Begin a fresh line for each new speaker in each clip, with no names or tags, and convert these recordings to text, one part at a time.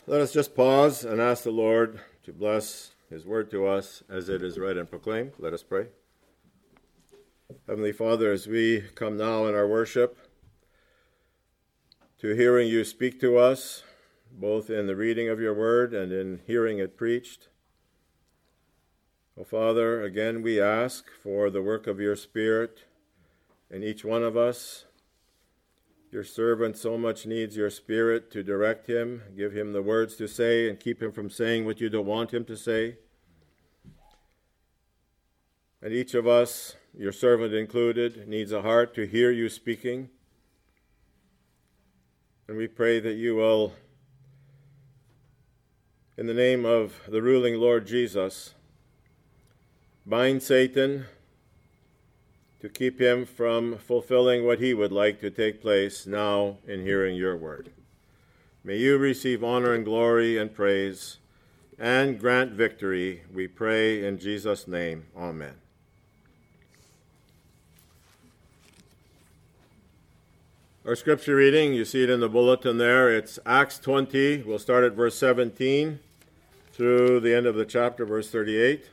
Let us just pause and ask the Lord to bless his word to us as it is read and proclaimed. Let us pray. Heavenly Father, as we come now in our worship to hearing you speak to us, both in the reading of your word and in hearing it preached, Father, again we ask for the work of your Spirit in each one of us. Your servant so much needs your Spirit to direct him, give him the words to say, and keep him from saying what you don't want him to say. And each of us, your servant included, needs a heart to hear you speaking. And we pray that you will, in the name of the ruling Lord Jesus, bind Satan to keep him from fulfilling what he would like to take place now in hearing your word. May you receive honor and glory and praise and grant victory, we pray in Jesus' name. Amen. Our scripture reading, you see it in the bulletin there, it's Acts 20. We'll start at verse 17 through the end of the chapter, verse 38.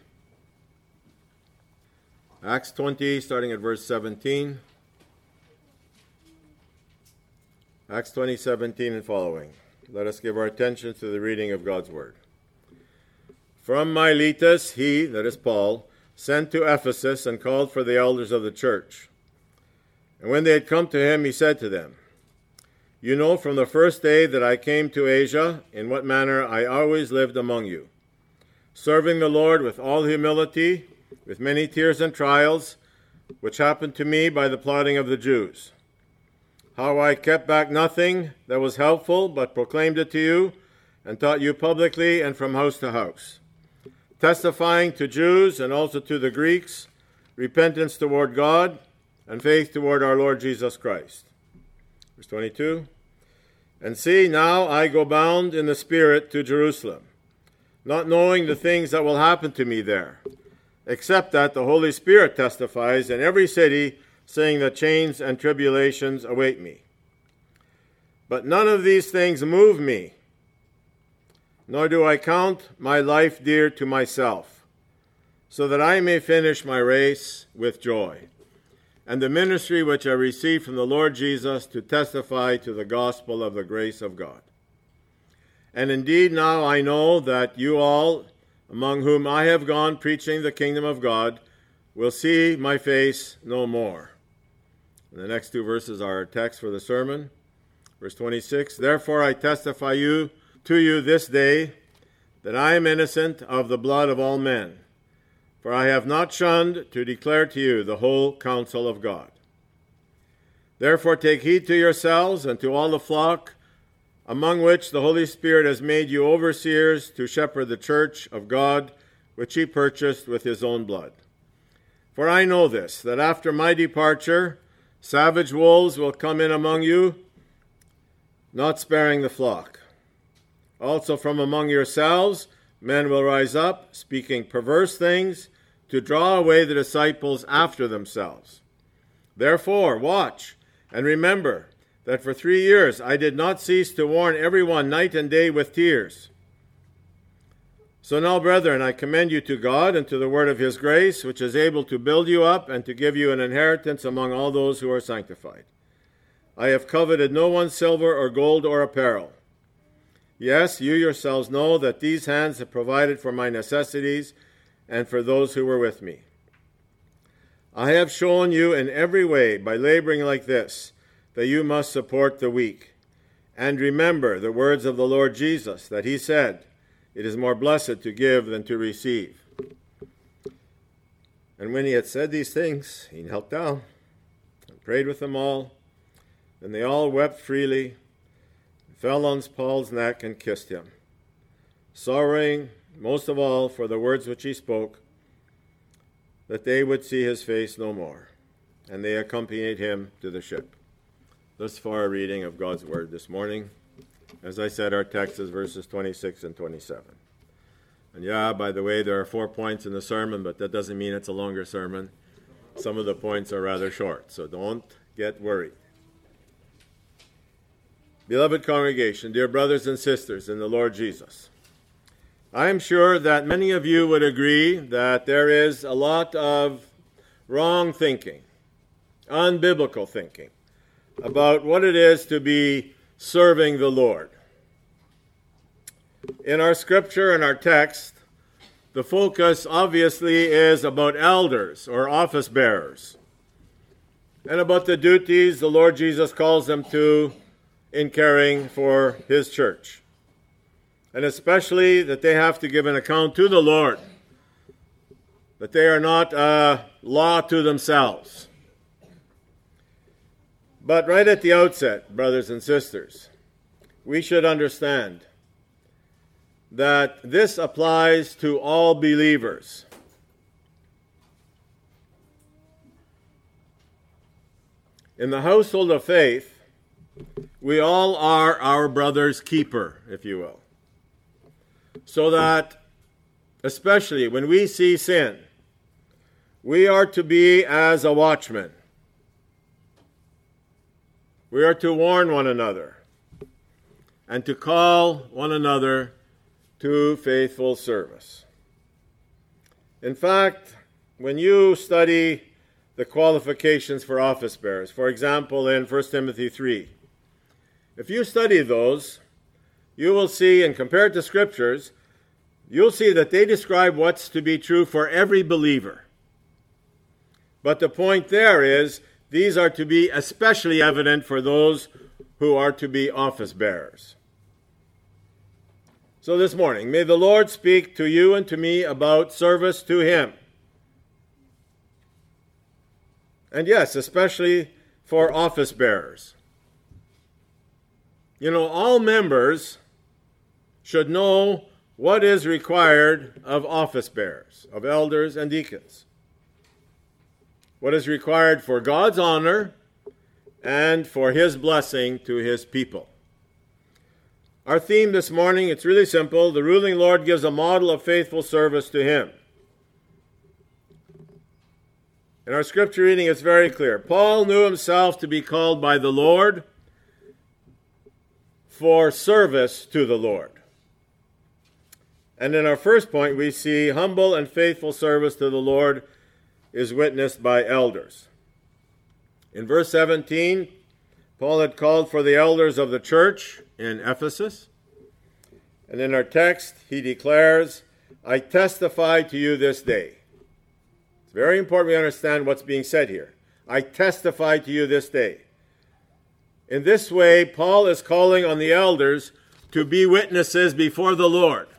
Acts 20, starting at verse 17. Acts 20, 17 and following. Let us give our attention to the reading of God's word. From Miletus, he, that is Paul, sent to Ephesus and called for the elders of the church. And when they had come to him, he said to them, You know from the first day that I came to Asia, in what manner I always lived among you, serving the Lord with all humility, with many tears and trials, which happened to me by the plotting of the Jews. How I kept back nothing that was helpful, but proclaimed it to you, and taught you publicly and from house to house, testifying to Jews and also to the Greeks, repentance toward God, and faith toward our Lord Jesus Christ. Verse 22, And see, now I go bound in the Spirit to Jerusalem, not knowing the things that will happen to me there, except that the Holy Spirit testifies in every city, saying that chains and tribulations await me. But none of these things move me, nor do I count my life dear to myself, so that I may finish my race with joy, and the ministry which I received from the Lord Jesus to testify to the gospel of the grace of God. And indeed now I know that you all, among whom I have gone preaching the kingdom of God, will see my face no more. And the next two verses are our text for the sermon. Verse 26, Therefore I testify to you this day that I am innocent of the blood of all men, for I have not shunned to declare to you the whole counsel of God. Therefore take heed to yourselves and to all the flock, among which the Holy Spirit has made you overseers to shepherd the church of God, which he purchased with his own blood. For I know this, that after my departure, savage wolves will come in among you, not sparing the flock. Also from among yourselves, men will rise up, speaking perverse things, to draw away the disciples after themselves. Therefore, watch and remember that for 3 years I did not cease to warn everyone night and day with tears. So now, brethren, I commend you to God and to the word of his grace, which is able to build you up and to give you an inheritance among all those who are sanctified. I have coveted no one's silver or gold or apparel. Yes, you yourselves know that these hands have provided for my necessities and for those who were with me. I have shown you in every way, by laboring like this, that you must support the weak. And remember the words of the Lord Jesus, that he said, It is more blessed to give than to receive. And when he had said these things, he knelt down and prayed with them all. And they all wept freely, fell on Paul's neck and kissed him, sorrowing most of all for the words which he spoke, that they would see his face no more. And they accompanied him to the ship. Thus far, a reading of God's word this morning. As I said, our text is verses 26 and 27. And yeah, by the way, there are 4 points in the sermon, but that doesn't mean it's a longer sermon. Some of the points are rather short, so don't get worried. Beloved congregation, dear brothers and sisters in the Lord Jesus, I am sure that many of you would agree that there is a lot of wrong thinking, unbiblical thinking, about what it is to be serving the Lord. In our scripture and our text, the focus obviously is about elders or office bearers, and about the duties the Lord Jesus calls them to in caring for his church. And especially that they have to give an account to the Lord, that they are not a law to themselves. But right at the outset, brothers and sisters, we should understand that this applies to all believers. In the household of faith, we all are our brother's keeper, if you will. So that, especially when we see sin, we are to be as a watchman. We are to warn one another and to call one another to faithful service. In fact, when you study the qualifications for office bearers, for example, in 1 Timothy 3, if you study those, you will see, and compare it to scriptures, you'll see that they describe what's to be true for every believer. But the point there is, these are to be especially evident for those who are to be office bearers. So this morning, may the Lord speak to you and to me about service to him. And yes, especially for office bearers. You know, all members should know what is required of office bearers, of elders and deacons. What is required for God's honor and for his blessing to his people. Our theme this morning, it's really simple. The ruling Lord gives a model of faithful service to him. In our scripture reading, it's very clear. Paul knew himself to be called by the Lord for service to the Lord. And in our first point, we see humble and faithful service to the Lord is witnessed by elders. In verse 17, Paul had called for the elders of the church in Ephesus. And in our text, he declares, I testify to you this day. It's very important we understand what's being said here. I testify to you this day. In this way, Paul is calling on the elders to be witnesses before the Lord.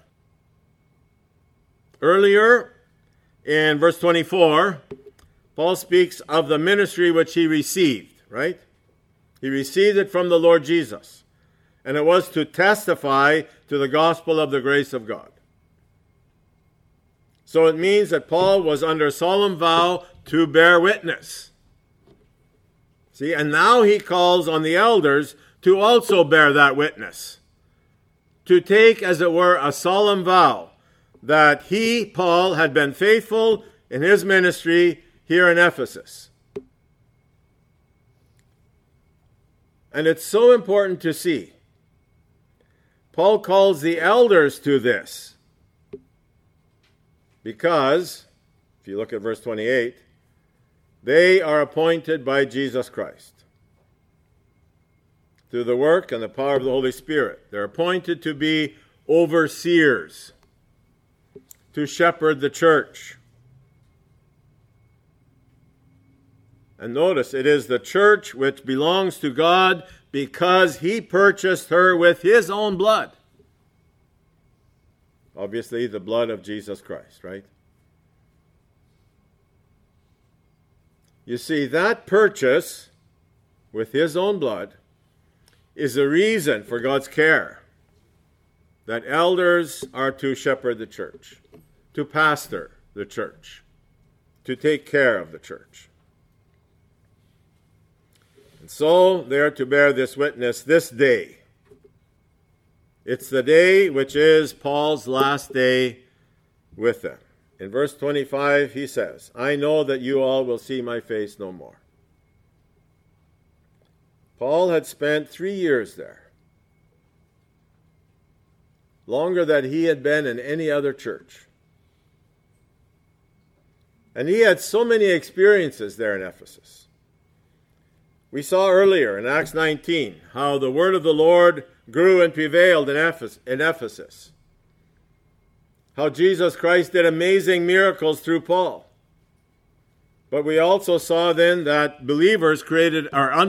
Earlier, in verse 24, Paul speaks of the ministry which he received, right? He received it from the Lord Jesus. And it was to testify to the gospel of the grace of God. So it means that Paul was under solemn vow to bear witness. See, and now he calls on the elders to also bear that witness. To take, as it were, a solemn vow that he, Paul, had been faithful in his ministry here in Ephesus. And it's so important to see. Paul calls the elders to this because, if you look at verse 28, they are appointed by Jesus Christ through the work and the power of the Holy Spirit. They're appointed to be overseers, to shepherd the church. And notice, it is the church which belongs to God because he purchased her with his own blood. Obviously, the blood of Jesus Christ, right? You see, that purchase with his own blood is a reason for God's care. That elders are to shepherd the church, to pastor the church, to take care of the church. And so they are to bear this witness this day. It's the day which is Paul's last day with them. In verse 25 he says, I know that you all will see my face no more. Paul had spent 3 years there. longer than he had been in any other church. And he had so many experiences there in Ephesus. We saw earlier in Acts 19 how the word of the Lord grew and prevailed in Ephesus. How Jesus Christ did amazing miracles through Paul. But we also saw then that unbelievers created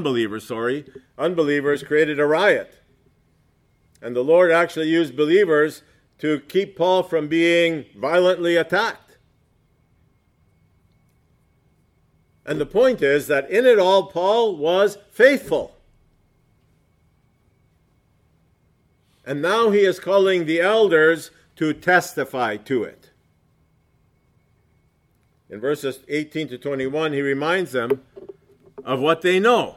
a riot. And the Lord actually used believers to keep Paul from being violently attacked. And the point is that in it all, Paul was faithful. And now he is calling the elders to testify to it. In verses 18 to 21, he reminds them of what they know.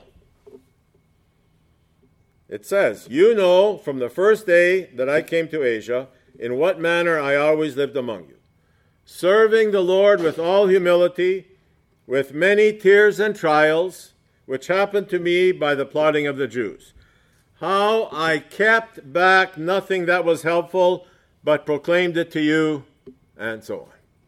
It says, "You know from the first day that I came to Asia, in what manner I always lived among you, serving the Lord with all humility, with many tears and trials, which happened to me by the plotting of the Jews. How I kept back nothing that was helpful, but proclaimed it to you," and so on.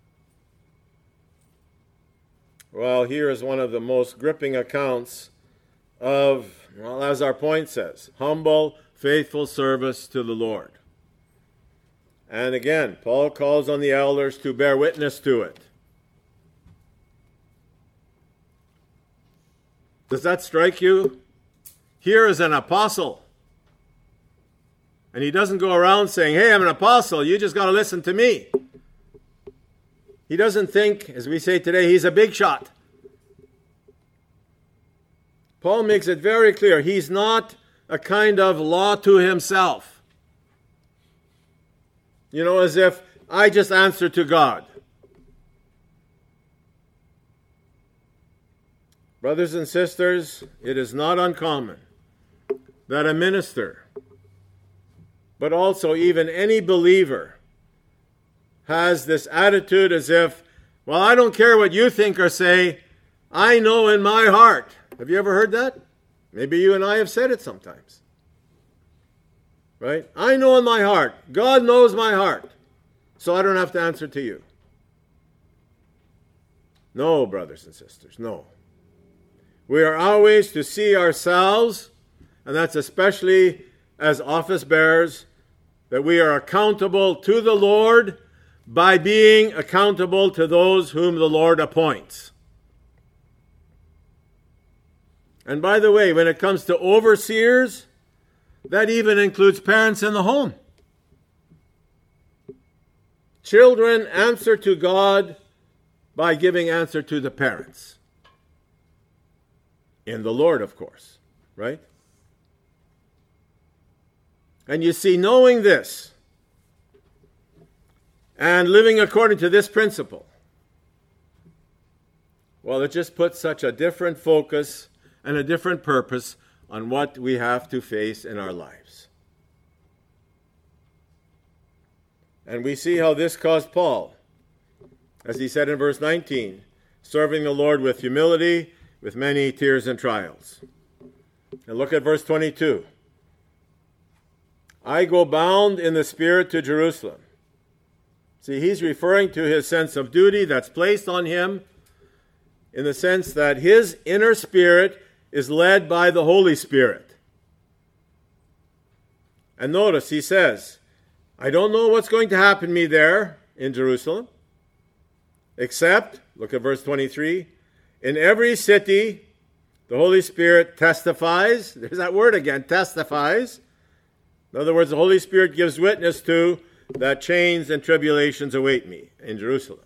Well, here is one of the most gripping accounts of, well, as our point says, humble, faithful service to the Lord. And again, Paul calls on the elders to bear witness to it. Does that strike you? Here is an apostle. And he doesn't go around saying, "Hey, I'm an apostle, you just got to listen to me." He doesn't think, as we say today, he's a big shot. Paul makes it very clear he's not a kind of law to himself. You know, as if I just answer to God. Brothers and sisters, it is not uncommon that a minister, but also even any believer, has this attitude as if, well, I don't care what you think or say, I know in my heart. Have you ever heard that? Maybe you and I have said it sometimes. Right? I know in my heart. God knows my heart. So I don't have to answer to you. No, brothers and sisters, no. We are always to see ourselves, and that's especially as office bearers, that we are accountable to the Lord by being accountable to those whom the Lord appoints. And by the way, when it comes to overseers, that even includes parents in the home. Children answer to God by giving answer to the parents. In the Lord, of course, right? And you see, knowing this and living according to this principle, well, it just puts such a different focus and a different purpose on what we have to face in our lives. And we see how this caused Paul, as he said in verse 19, serving the Lord with humility, with many tears and trials. And look at verse 22. "I go bound in the Spirit to Jerusalem." See, he's referring to his sense of duty that's placed on him in the sense that his inner spirit is led by the Holy Spirit. And notice, he says, I don't know what's going to happen to me there in Jerusalem, except, look at verse 23, in every city the Holy Spirit testifies. There's that word again, testifies. In other words, the Holy Spirit gives witness to that chains and tribulations await me in Jerusalem.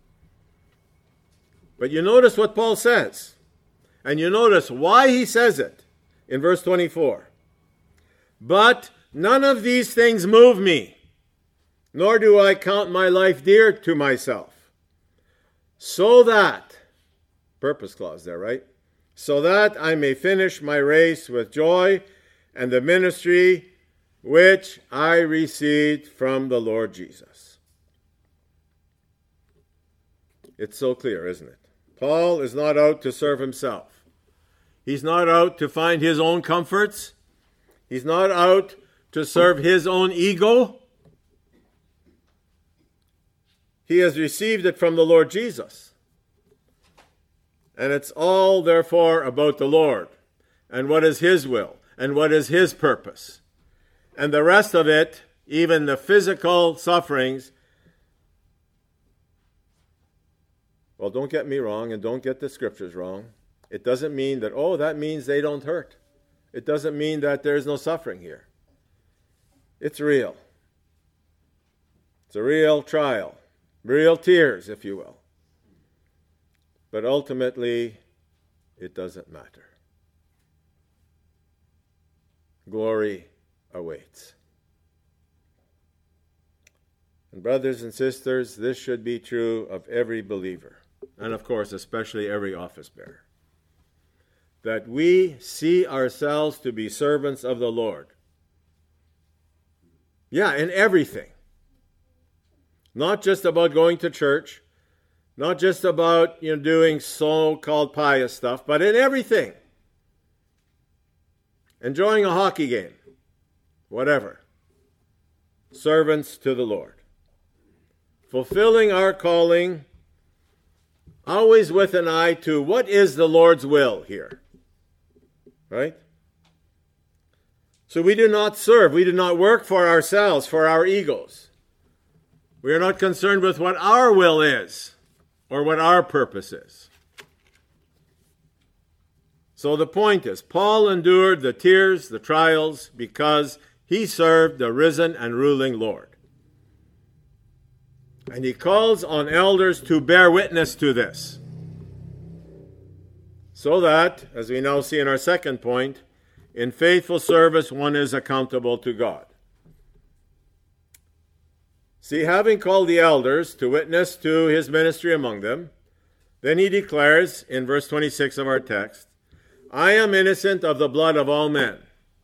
But you notice what Paul says. And you notice why he says it in verse 24. "But none of these things move me, nor do I count my life dear to myself, so that," purpose clause there, right? "So that I may finish my race with joy and the ministry which I received from the Lord Jesus." It's so clear, isn't it? Paul is not out to serve himself. He's not out to find his own comforts. He's not out to serve his own ego. he has received it from the Lord Jesus. And it's all, therefore, about the Lord and what is his will and what is his purpose. And the rest of it, even the physical sufferings, well, don't get me wrong and don't get the scriptures wrong. It doesn't mean that, that means they don't hurt. It doesn't mean that there's no suffering here. It's real. It's a real trial. Real tears, if you will. But ultimately, it doesn't matter. Glory awaits. And brothers and sisters, this should be true of every believer. And of course, especially every office bearer. That we see ourselves to be servants of the Lord. Yeah, in everything. Not just about going to church, not just about doing so-called pious stuff, but in everything. Enjoying a hockey game, whatever. Servants to the Lord. Fulfilling our calling, always with an eye to what is the Lord's will here. Right? So we do not serve, we do not work for ourselves, for our egos. We are not concerned with what our will is or what our purpose is. So the point is, Paul endured the tears, the trials, because he served the risen and ruling Lord. And he calls on elders to bear witness to this. So that, as we now see in our second point, in faithful service one is accountable to God. See, having called the elders to witness to his ministry among them, then he declares in verse 26 of our text, I am innocent of the blood of all men.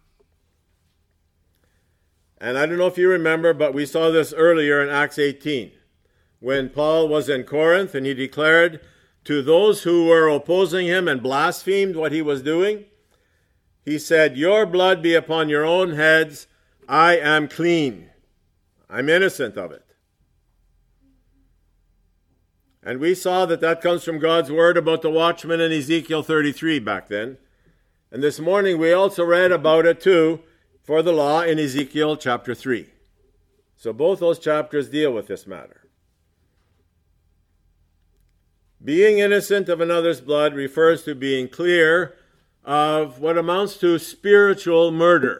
And I don't know if you remember, but we saw this earlier in Acts 18, when Paul was in Corinth and he declared to those who were opposing him and blasphemed what he was doing, he said, your blood be upon your own heads, I am clean. I'm innocent of it. And we saw that comes from God's word about the watchman in Ezekiel 33 back then. And this morning we also read about it too for the law in Ezekiel chapter 3. So both those chapters deal with this matter. Being innocent of another's blood refers to being clear of what amounts to spiritual murder.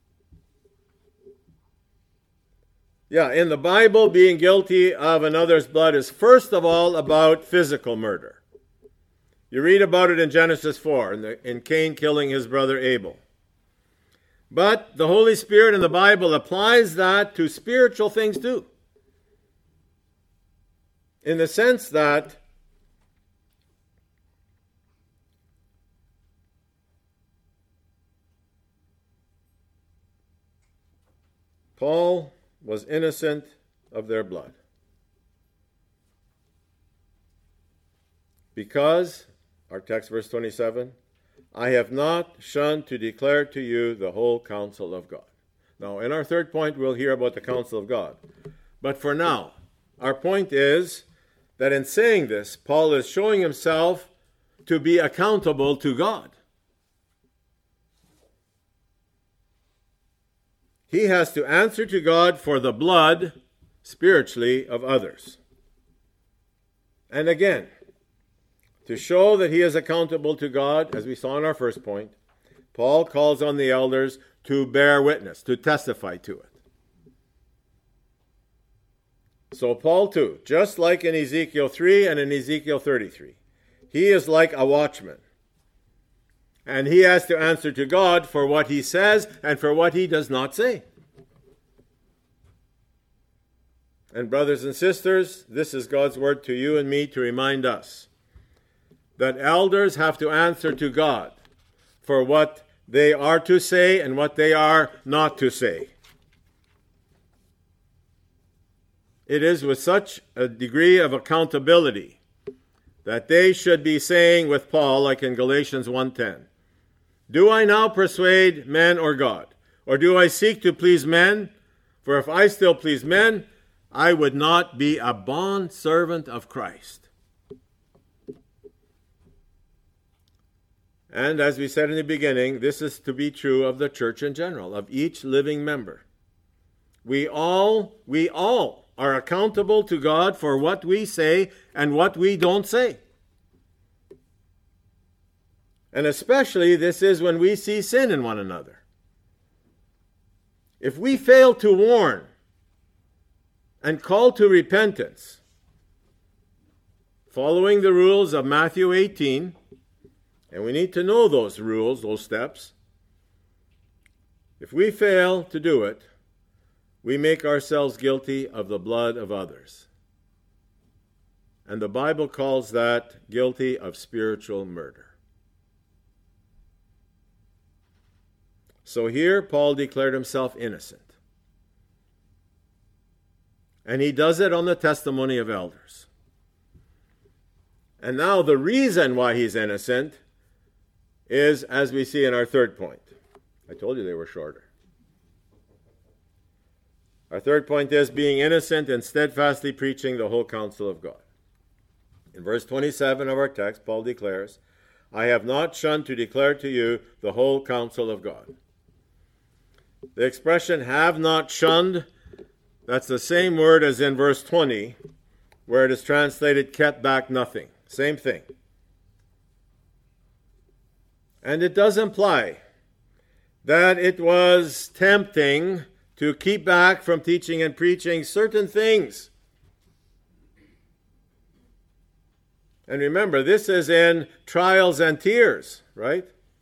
Yeah, in the Bible, being guilty of another's blood is first of all about physical murder. You read about it in Genesis 4, in Cain killing his brother Abel. But the Holy Spirit in the Bible applies that to spiritual things too. In the sense that Paul was innocent of their blood. Because, our text verse 27, I have not shunned to declare to you the whole counsel of God. Now, in our third point, we'll hear about the counsel of God. But for now, our point is that in saying this, Paul is showing himself to be accountable to God. He has to answer to God for the blood, spiritually, of others. And again, to show that he is accountable to God, as we saw in our first point, Paul calls on the elders to bear witness, to testify to it. So Paul too, just like in Ezekiel 3 and in Ezekiel 33, he is like a watchman. And he has to answer to God for what he says and for what he does not say. And brothers and sisters, this is God's word to you and me to remind us that elders have to answer to God for what they are to say and what they are not to say. It is with such a degree of accountability that they should be saying with Paul, like in Galatians 1:10, do I now persuade men or God? Or do I seek to please men? For if I still please men, I would not be a bondservant of Christ. And as we said in the beginning, this is to be true of the church in general, of each living member. We all are accountable to God for what we say and what we don't say. And especially this is when we see sin in one another. If we fail to warn and call to repentance, following the rules of Matthew 18, and we need to know those rules, those steps, if we fail to do it, we make ourselves guilty of the blood of others. And the Bible calls that guilty of spiritual murder. So here, Paul declared himself innocent. And he does it on the testimony of elders. And now the reason why he's innocent is, as we see in our third point. I told you they were shorter. Our third point is being innocent and steadfastly preaching the whole counsel of God. In verse 27 of our text, Paul declares, I have not shunned to declare to you the whole counsel of God. The expression have not shunned, that's the same word as in verse 20, where it is translated kept back nothing. Same thing. And it does imply that it was tempting to keep back from teaching and preaching certain things. And remember, this is in trials and tears, right?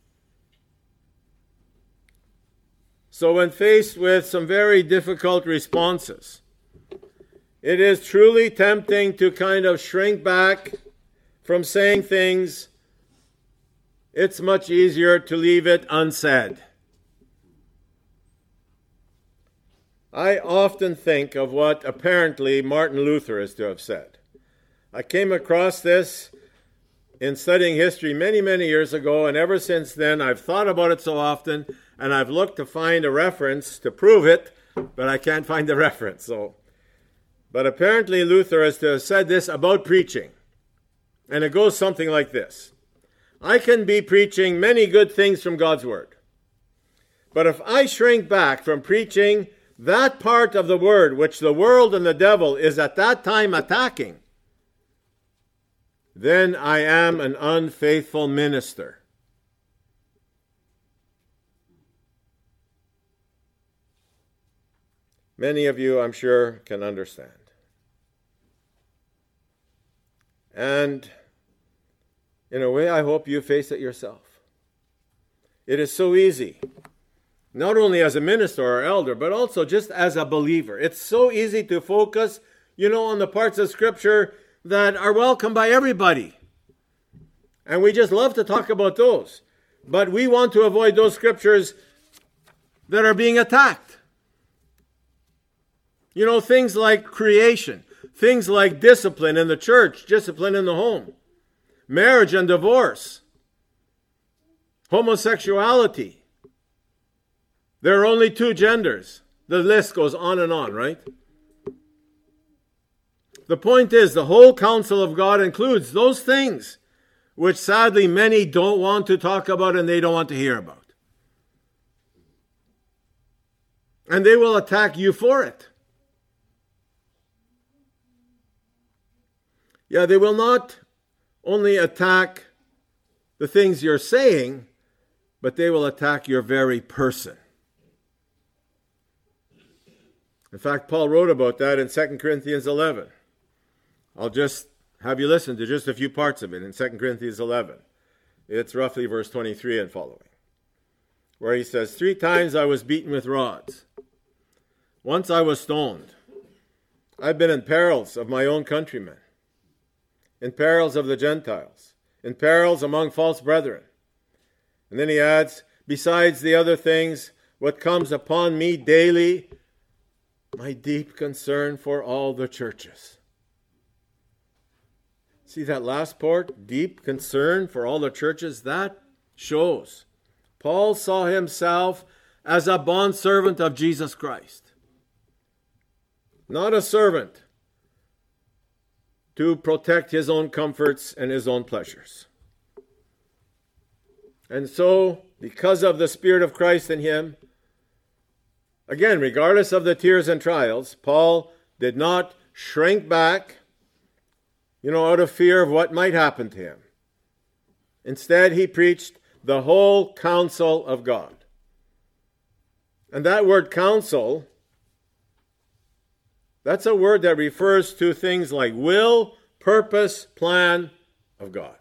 So when faced with some very difficult responses, it is truly tempting to kind of shrink back from saying things. It's much easier to leave it unsaid. I often think of what apparently Martin Luther is to have said. I came across this in studying history many, many years ago, and ever since then I've thought about it so often, and I've looked to find a reference to prove it, but I can't find the reference. But apparently Luther is to have said this about preaching, and it goes something like this. I can be preaching many good things from God's Word, but if I shrink back from preaching that part of the Word which the world and the devil is at that time attacking, then I am an unfaithful minister. Many of you, I'm sure, can understand. And in a way, I hope you face it yourself. It is so easy, not only as a minister or elder, but also just as a believer. It's so easy to focus, on the parts of Scripture that are welcome by everybody. And we just love to talk about those. But we want to avoid those Scriptures that are being attacked. Things like creation, things like discipline in the church, discipline in the home, marriage and divorce, homosexuality. There are only two genders. The list goes on and on, right? The point is, the whole counsel of God includes those things which sadly many don't want to talk about and they don't want to hear about. And they will attack you for it. Yeah, they will not only attack the things you're saying, but they will attack your very person. In fact, Paul wrote about that in 2 Corinthians 11. I'll just have you listen to just a few parts of it in 2 Corinthians 11. It's roughly verse 23 and following, where he says, 3 times I was beaten with rods. Once I was stoned. I've been in perils of my own countrymen, in perils of the Gentiles, in perils among false brethren. And then he adds, besides the other things, what comes upon me daily, my deep concern for all the churches. See that last part? Deep concern for all the churches. That shows Paul saw himself as a bondservant of Jesus Christ. not a servant to protect his own comforts and his own pleasures. And so, because of the Spirit of Christ in him, again, regardless of the tears and trials, Paul did not shrink back, out of fear of what might happen to him. Instead, he preached the whole counsel of God. And that word counsel, that's a word that refers to things like will, purpose, plan of God.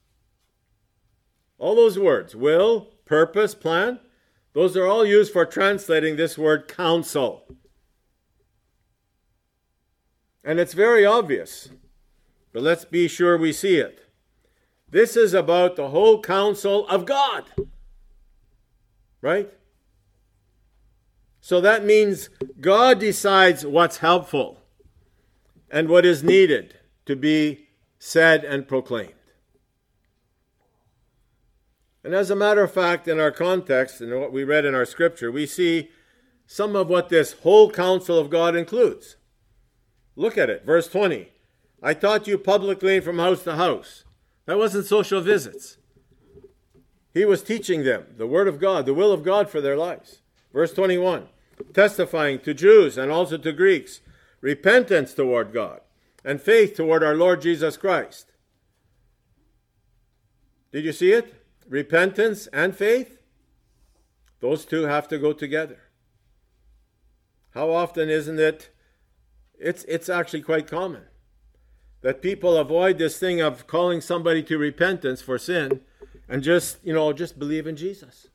All those words, will, purpose, plan, those are all used for translating this word counsel. And it's very obvious, but let's be sure we see it. This is about the whole counsel of God. Right? So that means God decides what's helpful and what is needed to be said and proclaimed. And as a matter of fact, in our context and what we read in our scripture, we see some of what this whole counsel of God includes. Look at it, verse 20. I taught you publicly from house to house. That wasn't social visits. He was teaching them the word of God, the will of God for their lives. Verse 21. Testifying to Jews and also to Greeks, repentance toward God and faith toward our Lord Jesus Christ. Did you see it? Repentance and faith? Those two have to go together. How often isn't it? It's actually quite common that people avoid this thing of calling somebody to repentance for sin and just believe in Jesus.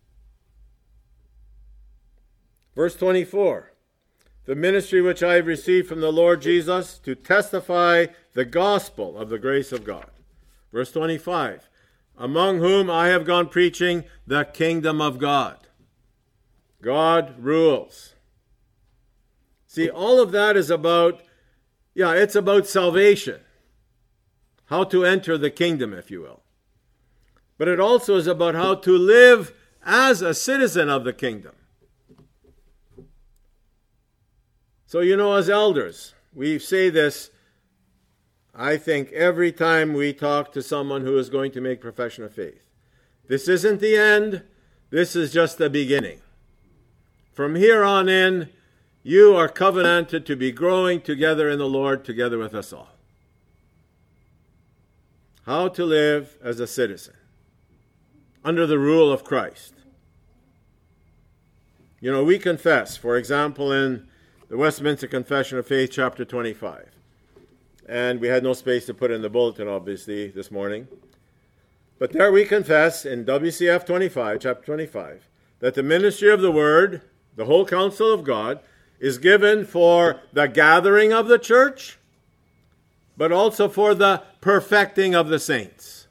Verse 24, the ministry which I have received from the Lord Jesus to testify the gospel of the grace of God. Verse 25, among whom I have gone preaching the kingdom of God. God rules. See, all of that is about, it's about salvation. How to enter the kingdom, if you will. But it also is about how to live as a citizen of the kingdom. So, as elders, we say this, I think, every time we talk to someone who is going to make profession of faith. This isn't the end. This is just the beginning. From here on in, you are covenanted to be growing together in the Lord, together with us all. How to live as a citizen under the rule of Christ. We confess, for example, in the Westminster Confession of Faith, chapter 25. And we had no space to put in the bulletin, obviously, this morning. But there we confess in WCF 25, chapter 25, that the ministry of the Word, the whole counsel of God, is given for the gathering of the church, but also for the perfecting of the saints.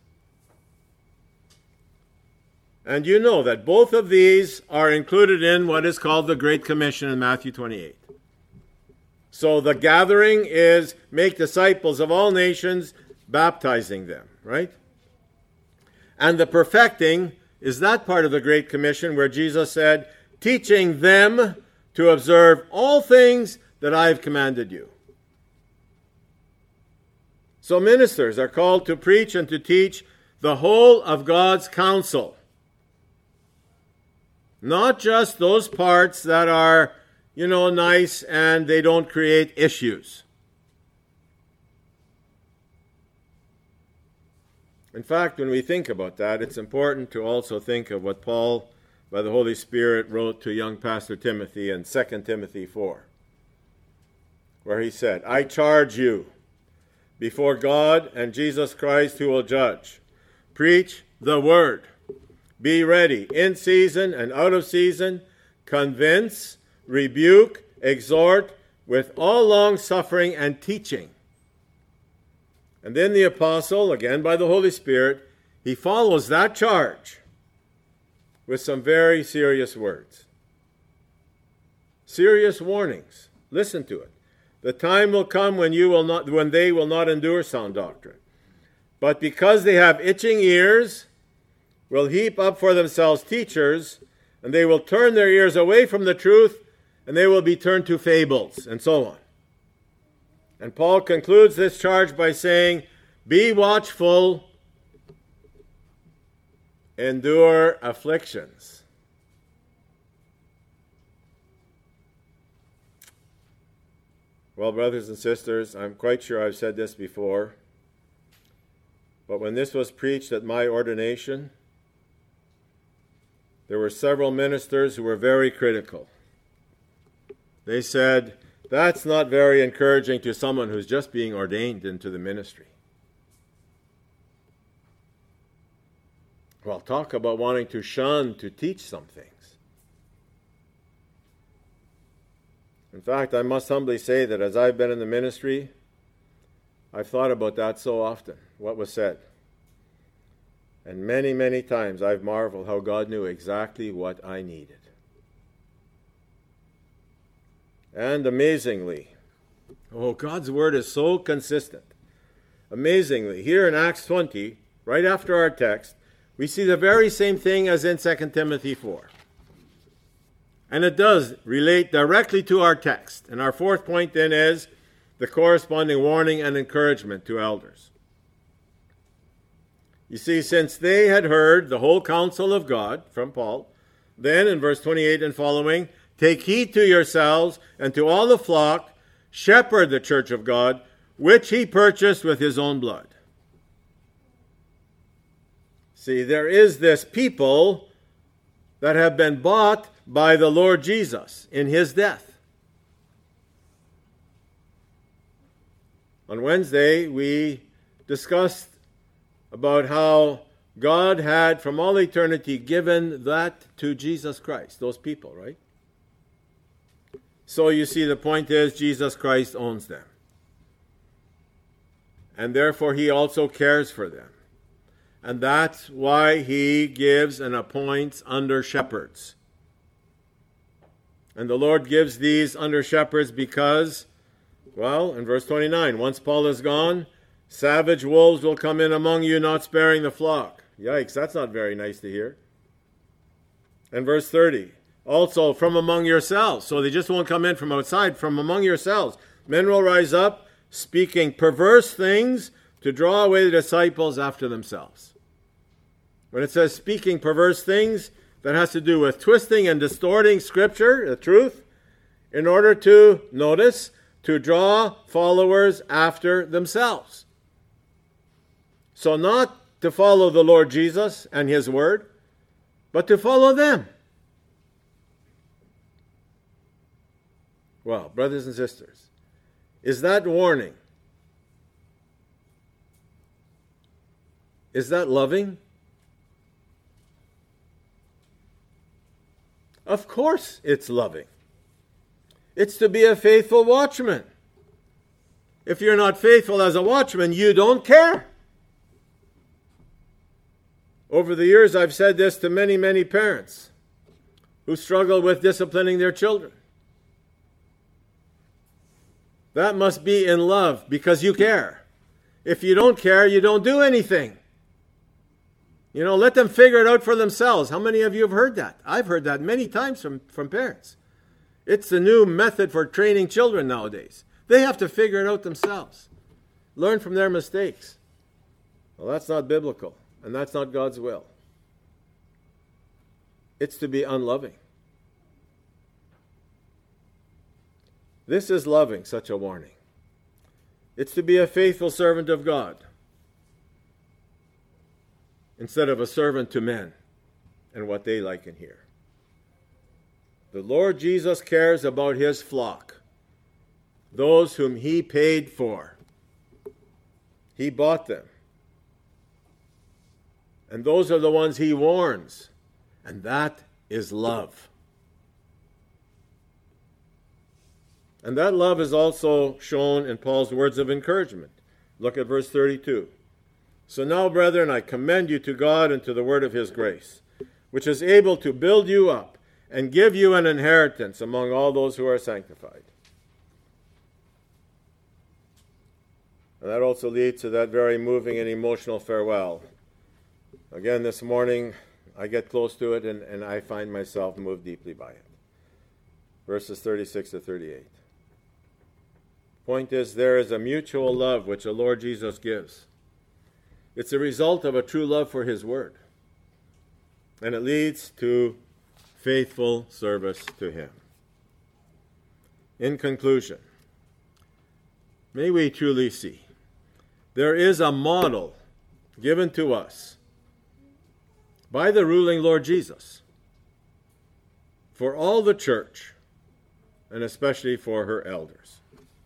And you know that both of these are included in what is called the Great Commission in Matthew 28. So the gathering is make disciples of all nations, baptizing them, right? And the perfecting is that part of the Great Commission where Jesus said, teaching them to observe all things that I have commanded you. So ministers are called to preach and to teach the whole of God's counsel. Not just those parts that are nice and they don't create issues. In fact, when we think about that, it's important to also think of what Paul, by the Holy Spirit, wrote to young Pastor Timothy in 2 Timothy 4, where he said, I charge you before God and Jesus Christ who will judge. Preach the word. Be ready in season and out of season. Convince, rebuke, exhort with all long suffering and teaching. And then the apostle, again by the Holy Spirit, he follows that charge with some very serious words. Serious warnings. Listen to it. The time will come when they will not endure sound doctrine, but because they have itching ears, will heap up for themselves teachers, and they will turn their ears away from the truth, and they will be turned to fables, and so on. And Paul concludes this charge by saying, be watchful, endure afflictions. Well, brothers and sisters, I'm quite sure I've said this before, but when this was preached at my ordination, there were several ministers who were very critical. They said, that's not very encouraging to someone who's just being ordained into the ministry. Well, talk about wanting to shun to teach some things. In fact, I must humbly say that as I've been in the ministry, I've thought about that so often, what was said. And many, many times I've marveled how God knew exactly what I needed. And amazingly, God's word is so consistent. Amazingly, here in Acts 20, right after our text, we see the very same thing as in 2 Timothy 4. And it does relate directly to our text. And our fourth point then is the corresponding warning and encouragement to elders. You see, since they had heard the whole counsel of God from Paul, then in verse 28 and following, take heed to yourselves and to all the flock, shepherd the church of God, which he purchased with his own blood. See, there is this people that have been bought by the Lord Jesus in his death. On Wednesday, we discussed about how God had from all eternity given that to Jesus Christ, those people, right? So you see, the point is Jesus Christ owns them. And therefore he also cares for them. And that's why he gives and appoints under shepherds. And the Lord gives these under shepherds because, well, in verse 29, once Paul is gone, savage wolves will come in among you, not sparing the flock. Yikes, that's not very nice to hear. And verse 30, also from among yourselves. So they just won't come in from outside, from among yourselves. Men will rise up, speaking perverse things to draw away the disciples after themselves. When it says speaking perverse things, that has to do with twisting and distorting Scripture, the truth, in order to, notice, to draw followers after themselves. So not to follow the Lord Jesus and his word, but to follow them. Well, brothers and sisters, is that warning? Is that loving? Of course it's loving. It's to be a faithful watchman. If you're not faithful as a watchman, you don't care. Over the years, I've said this to many, many parents who struggle with disciplining their children. That must be in love because you care. If you don't care, you don't do anything. Let them figure it out for themselves. How many of you have heard that? I've heard that many times from parents. It's the new method for training children nowadays. They have to figure it out themselves. Learn from their mistakes. Well, that's not biblical, and that's not God's will. It's to be unloving. This is loving, such a warning. It's to be a faithful servant of God, instead of a servant to men and what they like and hear. The Lord Jesus cares about his flock, those whom he paid for. He bought them. And those are the ones he warns. And that is love. And that love is also shown in Paul's words of encouragement. Look at verse 32. So now, brethren, I commend you to God and to the word of his grace, which is able to build you up and give you an inheritance among all those who are sanctified. And that also leads to that very moving and emotional farewell. Again, this morning, I get close to it and I find myself moved deeply by it. Verses 36 to 38. Point is, there is a mutual love which the Lord Jesus gives. It's a result of a true love for his word. And it leads to faithful service to him. In conclusion, may we truly see there is a model given to us by the ruling Lord Jesus for all the church, and especially for her elders.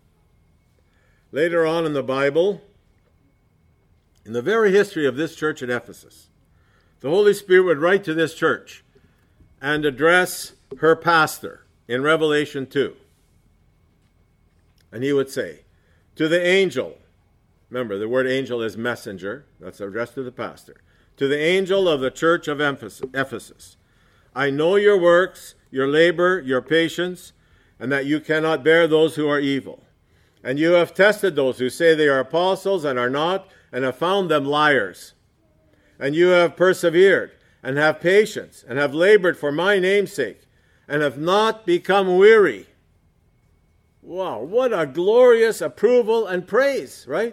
Later on in the Bible, in the very history of this church at Ephesus, the Holy Spirit would write to this church and address her pastor in Revelation 2. And he would say, to the angel, remember the word angel is messenger, that's addressed to the pastor, to the angel of the church of Ephesus, I know your works, your labor, your patience, and that you cannot bear those who are evil. And you have tested those who say they are apostles and are not, and have found them liars. And you have persevered, and have patience, and have labored for my name's sake, and have not become weary. Wow, what a glorious approval and praise, right?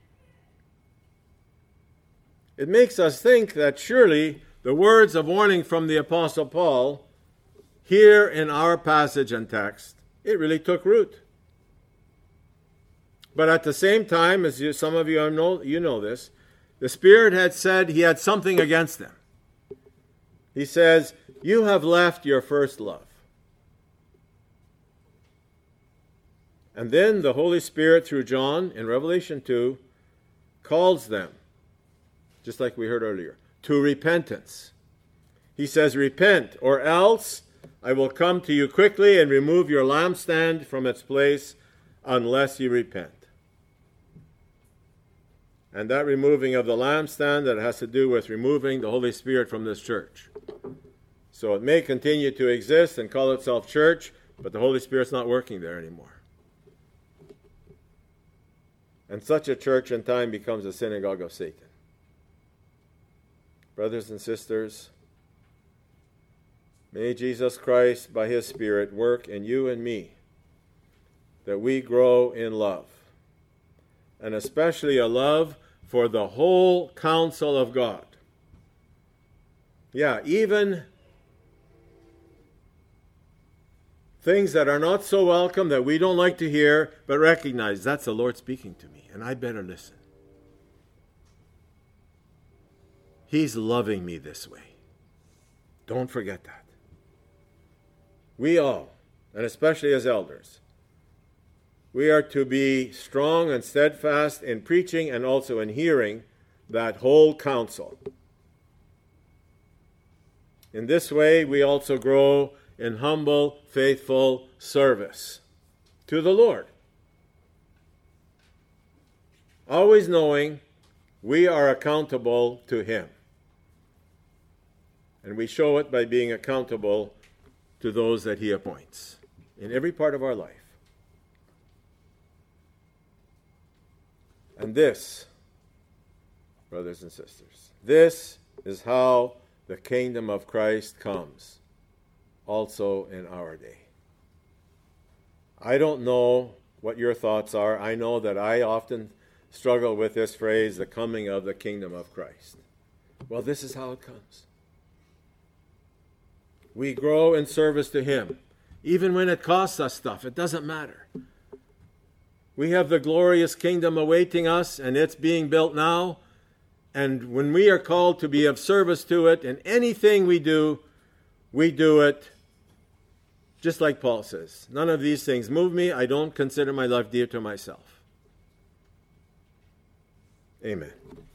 It makes us think that surely the words of warning from the Apostle Paul, here in our passage and text, it really took root. But at the same time, as some of you know this, the Spirit had said he had something against them. He says, you have left your first love. And then the Holy Spirit, through John in Revelation 2, calls them, just like we heard earlier, to repentance. He says, repent, or else I will come to you quickly and remove your lampstand from its place unless you repent. And that removing of the lampstand, that has to do with removing the Holy Spirit from this church. So it may continue to exist and call itself church, but the Holy Spirit's not working there anymore. And such a church in time becomes a synagogue of Satan. Brothers and sisters, may Jesus Christ, by his Spirit, work in you and me, that we grow in love, and especially a love for the whole counsel of God. Yeah, even things that are not so welcome, that we don't like to hear, but recognize that's the Lord speaking to me, and I better listen. He's loving me this way. Don't forget that. We all, and especially as elders, we are to be strong and steadfast in preaching and also in hearing that whole counsel. In this way, we also grow in humble, faithful service to the Lord. Always knowing we are accountable to him. And we show it by being accountable to those that he appoints in every part of our life. And this, brothers and sisters, this is how the kingdom of Christ comes, also in our day. I don't know what your thoughts are. I know that I often struggle with this phrase, the coming of the kingdom of Christ. Well, this is how it comes. We grow in service to him. Even when it costs us stuff, it doesn't matter. We have the glorious kingdom awaiting us, and it's being built now. And when we are called to be of service to it, in anything we do it just like Paul says. None of these things move me. I don't consider my life dear to myself. Amen.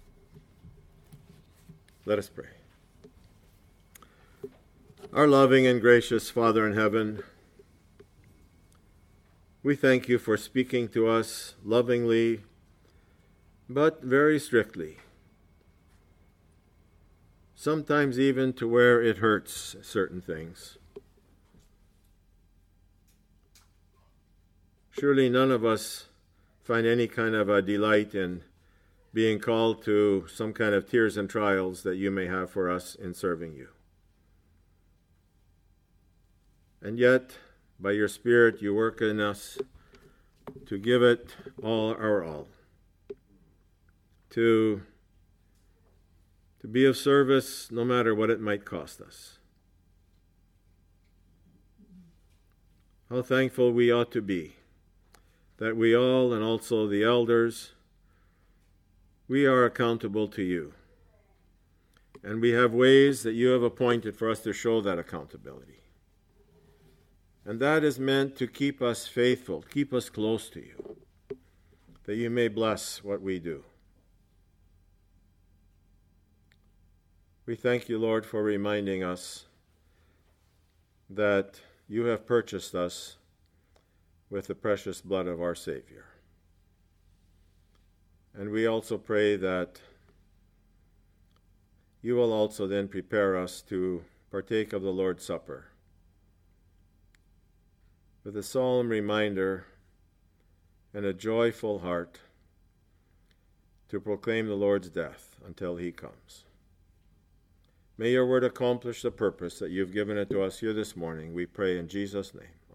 Let us pray. Our loving and gracious Father in heaven, we thank you for speaking to us lovingly, but very strictly. Sometimes even to where it hurts certain things. Surely none of us find any kind of a delight in being called to some kind of tears and trials that you may have for us in serving you. And yet, by your Spirit, you work in us to give it all our all, to be of service no matter what it might cost us. How thankful we ought to be that we all, and also the elders, we are accountable to you. And we have ways that you have appointed for us to show that accountability. And that is meant to keep us faithful, keep us close to you, that you may bless what we do. We thank you, Lord, for reminding us that you have purchased us with the precious blood of our Savior. And we also pray that you will also then prepare us to partake of the Lord's Supper with a solemn reminder and a joyful heart to proclaim the Lord's death until he comes. May your word accomplish the purpose that you've given it to us here this morning. We pray in Jesus' name.